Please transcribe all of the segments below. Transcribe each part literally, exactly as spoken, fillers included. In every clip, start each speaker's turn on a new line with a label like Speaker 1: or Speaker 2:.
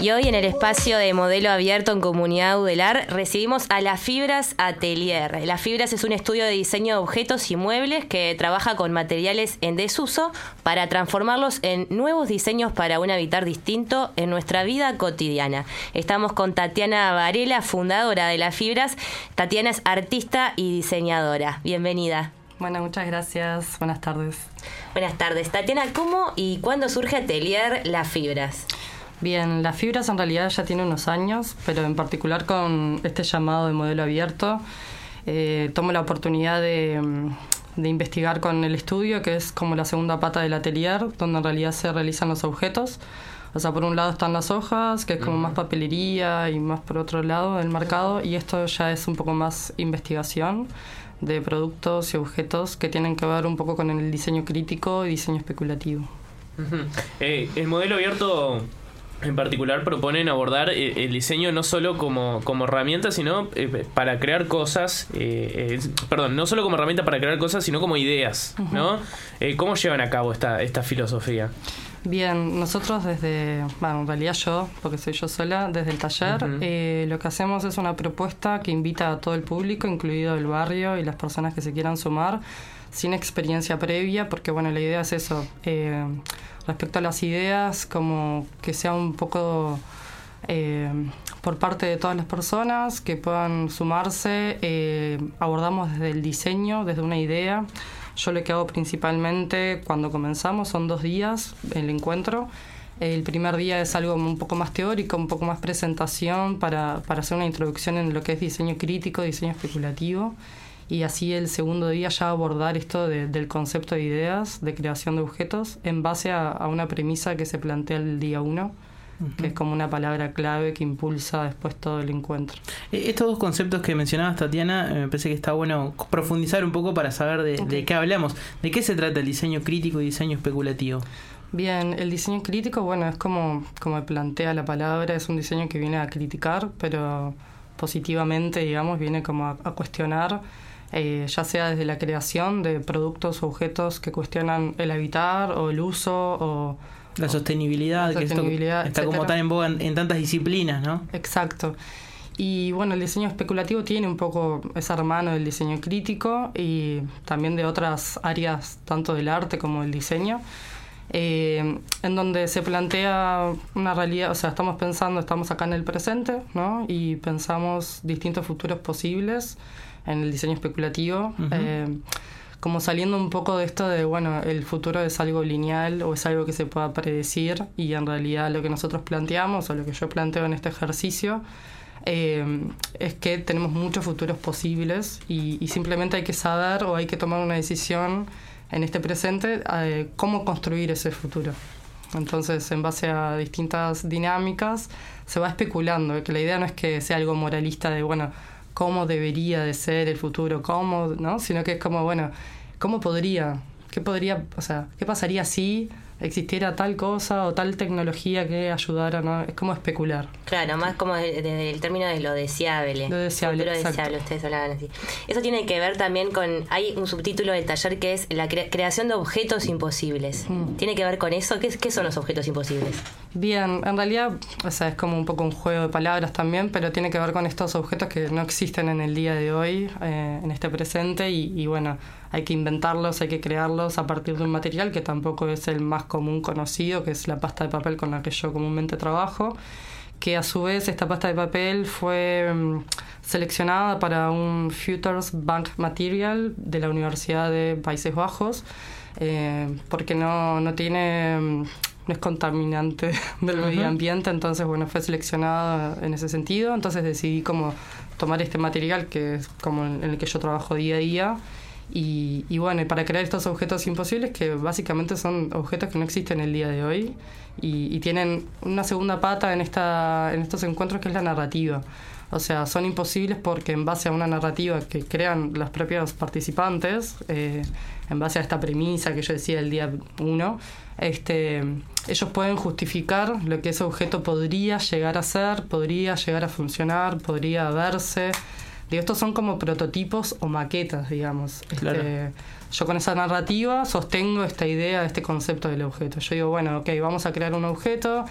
Speaker 1: Y hoy en el espacio de modelo abierto en Comunidad Udelar recibimos a Las Fibras Atelier. Las Fibras es un estudio de diseño de objetos y muebles que trabaja con materiales en desuso para transformarlos en nuevos diseños para un habitar distinto en nuestra vida cotidiana. Estamos con Tatiana Varela, fundadora de Las Fibras. Tatiana es artista y diseñadora. Bienvenida.
Speaker 2: Bueno, muchas gracias. Buenas tardes.
Speaker 1: Buenas tardes. Tatiana, ¿cómo y cuándo surge Atelier Las Fibras?
Speaker 2: Bien, Las Fibras en realidad ya tiene unos años, pero en particular con este llamado de modelo abierto, eh, tomo la oportunidad de, de investigar con el estudio, que es como la segunda pata del atelier, donde en realidad se realizan los objetos. O sea, por un lado están las hojas, que es como más papelería, y más por otro lado el mercado, y esto ya es un poco más investigación de productos y objetos que tienen que ver un poco con el diseño crítico y diseño especulativo.
Speaker 3: Uh-huh. eh, el modelo abierto en particular proponen abordar el diseño no solo como, como herramienta, sino eh, para crear cosas, eh, eh, perdón, no solo como herramienta para crear cosas, sino como ideas, uh-huh. ¿no? Eh, ¿Cómo llevan a cabo esta, esta filosofía?
Speaker 2: Bien, nosotros desde, bueno, en realidad yo, porque soy yo sola, desde el taller, uh-huh. eh, lo que hacemos es una propuesta que invita a todo el público, incluido el barrio y las personas que se quieran sumar, sin experiencia previa, porque bueno, la idea es eso, eh, respecto a las ideas, como que sea un poco eh, por parte de todas las personas que puedan sumarse. Eh, abordamos desde el diseño, desde una idea. Yo lo que hago principalmente cuando comenzamos son dos días el encuentro. El primer día es algo un poco más teórico, un poco más presentación para, para hacer una introducción en lo que es diseño crítico, diseño especulativo. Y así el segundo día ya abordar esto de, del concepto de ideas, de creación de objetos, en base a, a una premisa que se plantea el día uno, uh-huh. que es como una palabra clave que impulsa después todo el encuentro.
Speaker 4: Estos dos conceptos que mencionabas, Tatiana, me parece que está bueno profundizar un poco para saber de, okay. de qué hablamos. ¿De qué se trata el diseño crítico y diseño especulativo?
Speaker 2: Bien, el diseño crítico, bueno, es como, como plantea la palabra, es un diseño que viene a criticar, pero positivamente, digamos, viene como a, a cuestionar. Eh, ya sea desde la creación de productos o objetos que cuestionan el habitar o el uso o
Speaker 4: la sostenibilidad,
Speaker 2: la sostenibilidad
Speaker 4: que esto está como tan en boga en, en tantas disciplinas, ¿no?
Speaker 2: Exacto. Y bueno, el diseño especulativo tiene un poco, es hermano del diseño crítico y también de otras áreas, tanto del arte como del diseño, eh, en donde se plantea una realidad, o sea, estamos pensando, estamos acá en el presente, ¿no? Y pensamos distintos futuros posibles en el diseño especulativo, uh-huh. eh, como saliendo un poco de esto de, bueno, el futuro es algo lineal o es algo que se pueda predecir, y en realidad lo que nosotros planteamos, o lo que yo planteo en este ejercicio, eh, es que tenemos muchos futuros posibles y, y simplemente hay que saber o hay que tomar una decisión en este presente, eh, cómo construir ese futuro. Entonces, en base a distintas dinámicas, se va especulando, que la idea no es que sea algo moralista de, bueno, cómo debería de ser el futuro, cómo, ¿no? Sino que es como, bueno, ¿cómo podría? ¿Qué podría, o sea, qué pasaría si existiera tal cosa o tal tecnología que ayudara, ¿no? Es como especular.
Speaker 1: Claro, más como desde de, el término de lo deseable.
Speaker 2: Lo deseable,
Speaker 1: futuro
Speaker 2: exacto.
Speaker 1: deseable, ustedes hablaban así. Eso tiene que ver también con, hay un subtítulo del taller que es la cre- creación de objetos imposibles. Mm. ¿Tiene que ver con eso? ¿Qué, ¿Qué son los objetos imposibles?
Speaker 2: Bien, en realidad, o sea, es como un poco un juego de palabras también, pero tiene que ver con estos objetos que no existen en el día de hoy, eh, en este presente, y, y bueno, hay que inventarlos, hay que crearlos a partir de un material que tampoco es el más común conocido, que es la pasta de papel con la que yo comúnmente trabajo, que a su vez esta pasta de papel fue um, seleccionada para un Futures Bank Material de la Universidad de Países Bajos, eh, porque no, no tiene... Um, no es contaminante del uh-huh. medio ambiente, entonces bueno, fue seleccionada en ese sentido, entonces decidí como tomar este material que es como en el que yo trabajo día a día y, y bueno, para crear estos objetos imposibles que básicamente son objetos que no existen el día de hoy y, y tienen una segunda pata en, esta, en estos encuentros que es la narrativa. O sea, son imposibles porque en base a una narrativa que crean los propios participantes, eh, en base a esta premisa que yo decía el día uno, este, ellos pueden justificar lo que ese objeto podría llegar a ser, podría llegar a funcionar, podría verse. Digo, estos son como prototipos o maquetas, digamos.
Speaker 4: Claro.
Speaker 2: Este, yo con esa narrativa sostengo esta idea, este concepto del objeto. Yo digo, bueno, ok, vamos a crear un objeto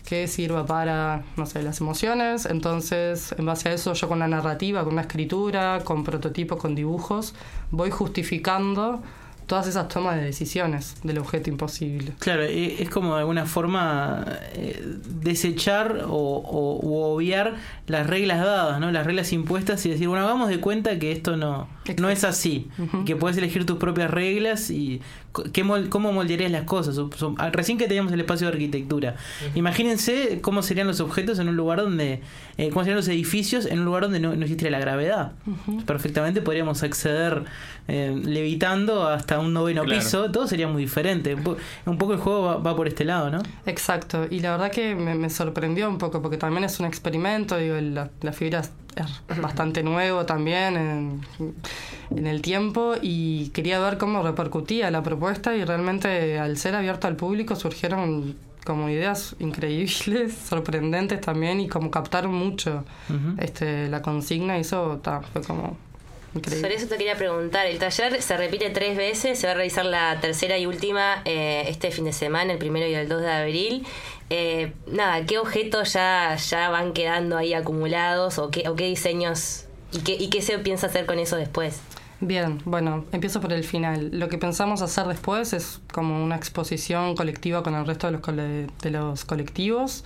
Speaker 2: que sirva para, no sé, las emociones. Entonces, en base a eso, yo con la narrativa, con la escritura, con prototipos, con dibujos, voy justificando todas esas tomas de decisiones del objeto imposible.
Speaker 4: Claro, es como de alguna forma eh, desechar o, o u obviar las reglas dadas, ¿no? Las reglas impuestas y decir, bueno, hagamos de cuenta que esto no, no es así. Uh-huh. Que puedes elegir tus propias reglas y qué mol, cómo moldearías las cosas. O, o, recién que teníamos el espacio de arquitectura. Uh-huh. Imagínense cómo serían los objetos en un lugar donde, eh, cómo serían los edificios en un lugar donde no, no existiera la gravedad. Uh-huh. Perfectamente podríamos acceder eh, levitando hasta un noveno claro. piso, todo sería muy diferente. Un, po- un poco el juego va, va por este lado, ¿no?
Speaker 2: Exacto, y la verdad que me, me sorprendió un poco, porque también es un experimento, digo, la, la fibra es bastante nuevo también en, en el tiempo, y quería ver cómo repercutía la propuesta, y realmente al ser abierto al público surgieron como ideas increíbles, sorprendentes también, y como captaron mucho uh-huh. este la consigna, y eso ta, fue como... increíble.
Speaker 1: Sobre eso te quería preguntar, el taller se repite tres veces, se va a realizar la tercera y última eh, este fin de semana, el primero y el dos de abril. Eh, nada, ¿qué objetos ya, ya van quedando ahí acumulados o qué, o qué diseños y qué, y qué se piensa hacer con eso después?
Speaker 2: Bien, bueno, empiezo por el final. Lo que pensamos hacer después es como una exposición colectiva con el resto de los, cole- de los colectivos.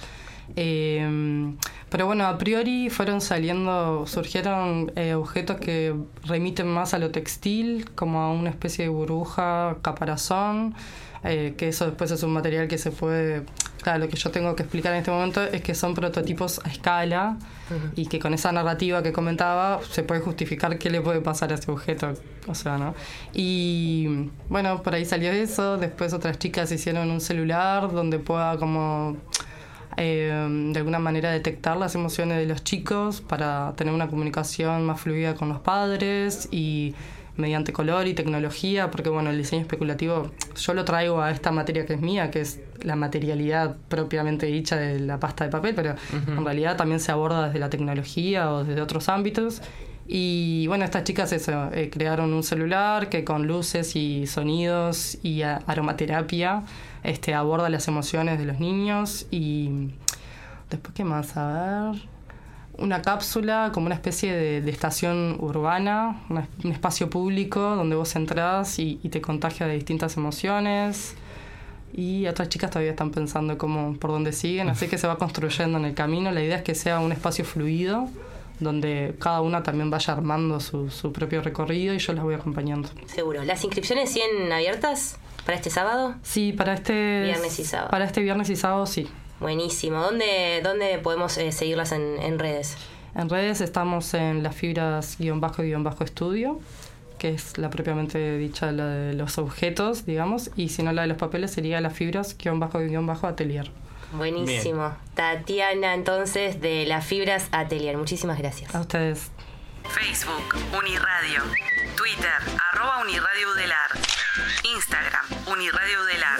Speaker 2: Eh, pero bueno, a priori fueron saliendo, surgieron eh, objetos que remiten más a lo textil, como a una especie de burbuja, caparazón, eh, que eso después es un material que se puede... Claro, lo que yo tengo que explicar en este momento es que son prototipos a escala uh-huh. y que con esa narrativa que comentaba se puede justificar qué le puede pasar a ese objeto, o sea, ¿no? Y bueno, por ahí salió eso. Después otras chicas hicieron un celular donde pueda como... Eh, de alguna manera detectar las emociones de los chicos para tener una comunicación más fluida con los padres y mediante color y tecnología, porque bueno, el diseño especulativo yo lo traigo a esta materia que es mía, que es la materialidad propiamente dicha de la pasta de papel, pero uh-huh. en realidad también se aborda desde la tecnología o desde otros ámbitos. Y bueno, estas chicas eso, eh, crearon un celular que con luces y sonidos y a- aromaterapia este, aborda las emociones de los niños. Y después, ¿qué más? A ver... Una cápsula, como una especie de, de estación urbana, una, un espacio público donde vos entrás y, y te contagia de distintas emociones. Y otras chicas todavía están pensando cómo, por dónde siguen, así que se va construyendo en el camino. La idea es que sea un espacio fluido, donde cada una también vaya armando su, su propio recorrido y yo las voy acompañando.
Speaker 1: Seguro. ¿Las inscripciones siguen abiertas para este sábado?
Speaker 2: Sí, para este...
Speaker 1: Viernes y sábado.
Speaker 2: Para este viernes y sábado, sí.
Speaker 1: Buenísimo. ¿Dónde, dónde podemos eh, seguirlas en, en redes?
Speaker 2: En redes estamos en las fibras guión bajo guión bajo estudio, que es la propiamente dicha, la de los objetos, digamos, y si no la de los papeles sería las fibras guión bajo guión bajo atelier.
Speaker 1: Buenísimo. Bien. Tatiana, entonces, de las fibras atelier. Muchísimas gracias.
Speaker 2: A ustedes.
Speaker 5: Facebook, Uniradio. Twitter, arroba Uniradio Udelar. Instagram, Uniradio Udelar.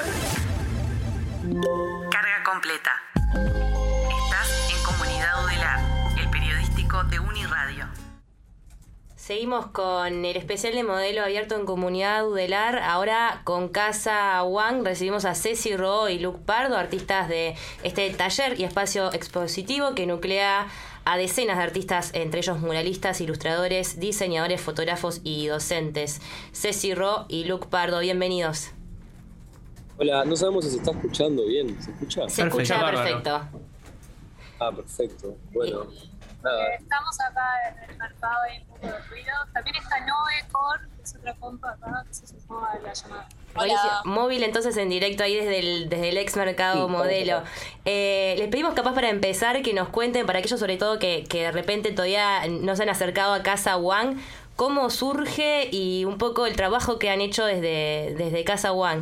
Speaker 5: Carga completa. Estás en Comunidad Udelar, el periodístico de Uniradio.
Speaker 1: Seguimos con el especial de modelo abierto en Comunidad Udelar. Ahora con Casa Wang recibimos a Ceci Ro y Luc Pardo, artistas de este taller y espacio expositivo que nuclea a decenas de artistas, entre ellos muralistas, ilustradores, diseñadores, fotógrafos y docentes. Ceci Ro y Luc Pardo, bienvenidos.
Speaker 6: Hola, no sabemos si se está escuchando bien. ¿Se escucha?
Speaker 1: Se
Speaker 3: Perfecto.
Speaker 1: escucha
Speaker 3: Bárbaro.
Speaker 1: perfecto.
Speaker 6: Ah, perfecto. Bueno, nada.
Speaker 7: Eh, estamos acá en el mercado, hay un poco de ruido. También está Novecor, que es otra compa acá, que se sumó a la llamada.
Speaker 1: Buenísimo. Móvil entonces en directo ahí desde el, desde el ex mercado
Speaker 6: Sí,
Speaker 1: modelo. Eh, les pedimos capaz para empezar que nos cuenten, para aquellos sobre todo que, que de repente todavía no se han acercado a Casa Wang, cómo surge y un poco el trabajo que han hecho desde, desde Casa Wang.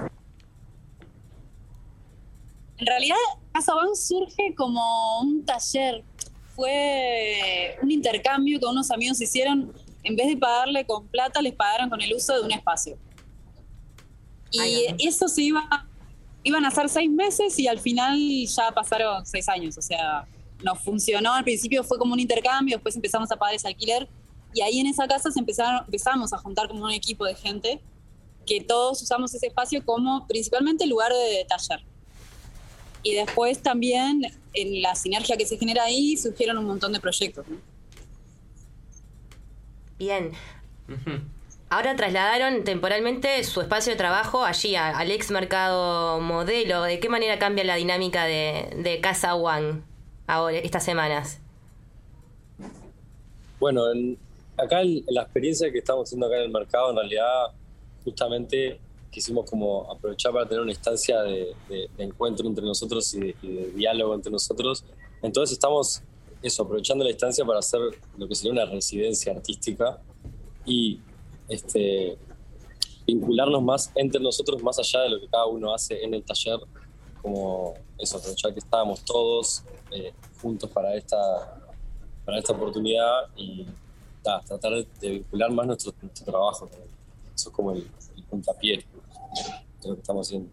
Speaker 7: En realidad, Casa Wang surge como un taller. Fue un intercambio que unos amigos hicieron. En vez de pagarle con plata, les pagaron con el uso de un espacio. Y
Speaker 1: Ay, no.
Speaker 7: eso se iba, iban a ser seis meses y al final ya pasaron seis años. O sea, nos funcionó. Al principio fue como un intercambio, después empezamos a pagar ese alquiler. Y ahí en esa casa se empezaron, empezamos a juntar como un equipo de gente que todos usamos ese espacio como principalmente lugar de taller. Y después también, en la sinergia que se genera ahí, surgieron un montón de proyectos, ¿no?
Speaker 1: Bien. Ahora trasladaron temporalmente su espacio de trabajo allí, a, al ex mercado Modelo. ¿De qué manera cambia la dinámica de, de Casa One ahora, estas semanas?
Speaker 6: Bueno, en, acá el, la experiencia que estamos haciendo acá en el mercado, en realidad, justamente quisimos como aprovechar para tener una instancia de, de, de encuentro entre nosotros y de, y de diálogo entre nosotros. Entonces estamos eso, aprovechando la instancia para hacer lo que sería una residencia artística y este, vincularnos más entre nosotros, más allá de lo que cada uno hace en el taller, como eso, aprovechar que estábamos todos eh, juntos para esta, para esta oportunidad y ta, tratar de vincular más nuestro, nuestro trabajo. Eso es como el, el puntapié de lo que estamos haciendo.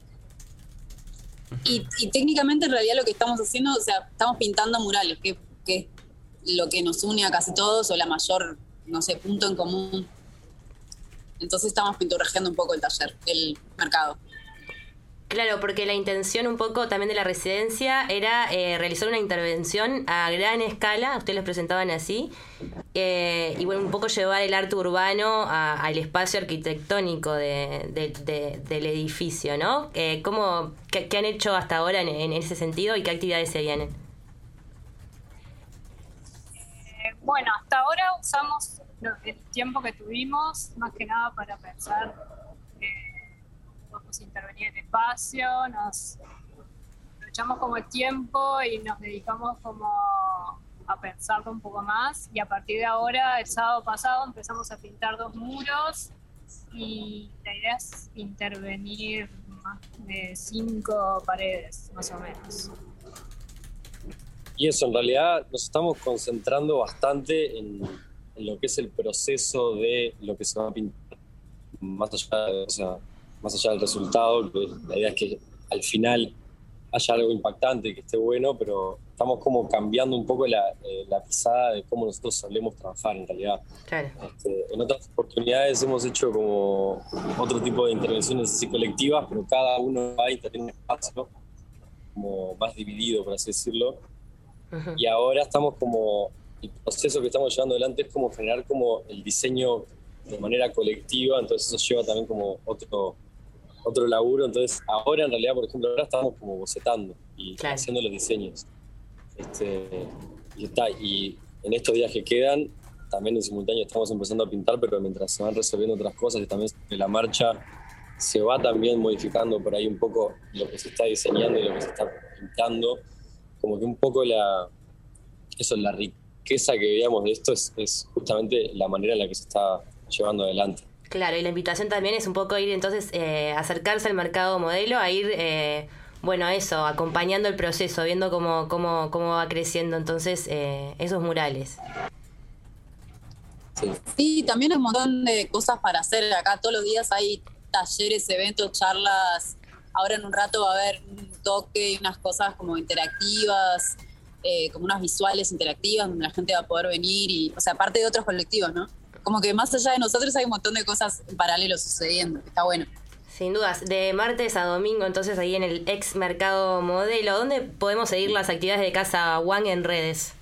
Speaker 7: Y, y técnicamente en realidad lo que estamos haciendo, o sea, estamos pintando murales, que, que es lo que nos une a casi todos, o la mayor, no sé, punto en común. Entonces estamos pinturreando un poco el taller, el mercado.
Speaker 1: Claro, porque la intención un poco también de la residencia era eh, realizar una intervención a gran escala, ustedes los presentaban así, eh, y bueno, un poco llevar el arte urbano a, al espacio arquitectónico de, de, de, del edificio, ¿no? Eh, ¿cómo, qué, ¿Qué han hecho hasta ahora en, en ese sentido y qué actividades se vienen?
Speaker 8: Eh, bueno, hasta ahora usamos el tiempo que tuvimos más que nada para pensar podemos intervenir en el espacio, nos aprovechamos como el tiempo y nos dedicamos como a pensarlo un poco más, y a partir de ahora, el sábado pasado, empezamos a pintar dos muros y la idea es intervenir más de cinco paredes, más o menos.
Speaker 6: Y eso, en realidad nos estamos concentrando bastante en, en lo que es el proceso de lo que se va a pintar, más allá de, o sea, más allá del resultado. La idea es que al final haya algo impactante, que esté bueno, pero estamos como cambiando un poco la, eh, la pisada de cómo nosotros solemos trabajar en realidad.
Speaker 1: Claro.
Speaker 6: Este, en otras oportunidades hemos hecho como otro tipo de intervenciones así colectivas, pero cada uno va a intervenir un espacio como más dividido, por así decirlo. Uh-huh. Y ahora estamos como, el proceso que estamos llevando adelante es como generar como el diseño de manera colectiva, entonces eso lleva también como otro otro laburo. Entonces ahora en realidad, por ejemplo, ahora estamos como bocetando y claro, haciendo los diseños. Este, y, está, y en estos días que quedan, también en simultáneo estamos empezando a pintar, pero mientras se van resolviendo otras cosas y también de la marcha se va también modificando por ahí un poco lo que se está diseñando y lo que se está pintando, como que un poco la, eso, la riqueza que veíamos de esto es, es justamente la manera en la que se está llevando adelante.
Speaker 1: Claro, y la invitación también es un poco ir entonces, eh, acercarse al mercado Modelo, a ir, eh, bueno, eso, acompañando el proceso, viendo cómo, cómo, cómo va creciendo entonces eh, esos murales.
Speaker 7: Sí. Sí, también hay un montón de cosas para hacer acá. Todos los días hay talleres, eventos, charlas. Ahora en un rato va a haber un toque y unas cosas como interactivas, eh, como unas visuales interactivas donde la gente va a poder venir, y, o sea, aparte de otros colectivos, ¿no? Como que más allá de nosotros hay un montón de cosas en paralelo sucediendo, está bueno.
Speaker 1: Sin dudas, de martes a domingo entonces ahí en el ex mercado Modelo. ¿Dónde podemos seguir las actividades de Casa One en redes?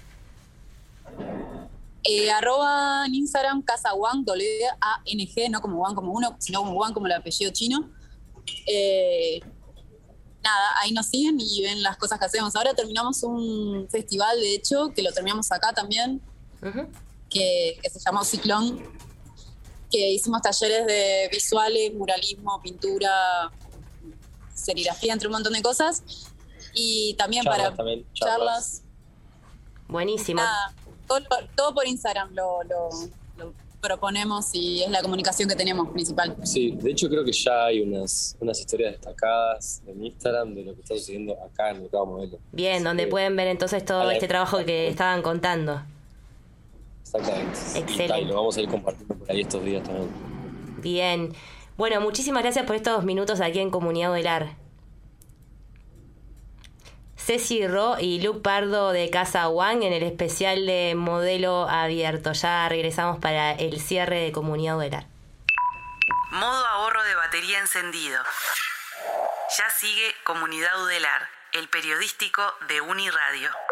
Speaker 7: Eh, arroba en Instagram Casa One, W A N G, no como One como uno, sino como One como el apellido chino. Eh, nada, ahí nos siguen y ven las cosas que hacemos. Ahora terminamos un festival, de hecho, que lo terminamos acá también. Uh-huh. Que, que se llamó Ciclón, que hicimos talleres de visuales, muralismo, pintura, serigrafía, entre un montón de cosas, y también charlas, para también, charlas. charlas.
Speaker 1: Buenísimo.
Speaker 7: Nada, todo, todo por Instagram lo, lo, lo proponemos y es la comunicación que tenemos principal.
Speaker 6: Sí, de hecho creo que ya hay unas, unas historias destacadas en Instagram de lo que está sucediendo acá en el Mercado Modelo.
Speaker 1: Bien, Así donde que, pueden ver entonces todo este trabajo que estaban contando.
Speaker 6: Exactamente.
Speaker 1: Excelente.
Speaker 6: Y lo vamos a ir compartiendo por ahí estos días también.
Speaker 1: Bien. Bueno, muchísimas gracias por estos minutos aquí en Comunidad Udelar. Ceci Ro y Luke Pardo de Casa One en el especial de Modelo Abierto. Ya regresamos para el cierre de Comunidad Udelar.
Speaker 5: Modo ahorro de batería encendido. Ya sigue Comunidad Udelar, el periodístico de Uniradio.